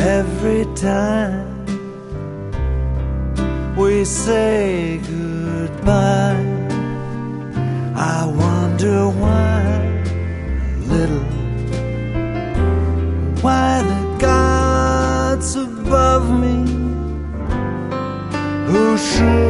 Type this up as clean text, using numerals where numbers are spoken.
every time we say goodbye. I wonder why, little, why the gods above me, who should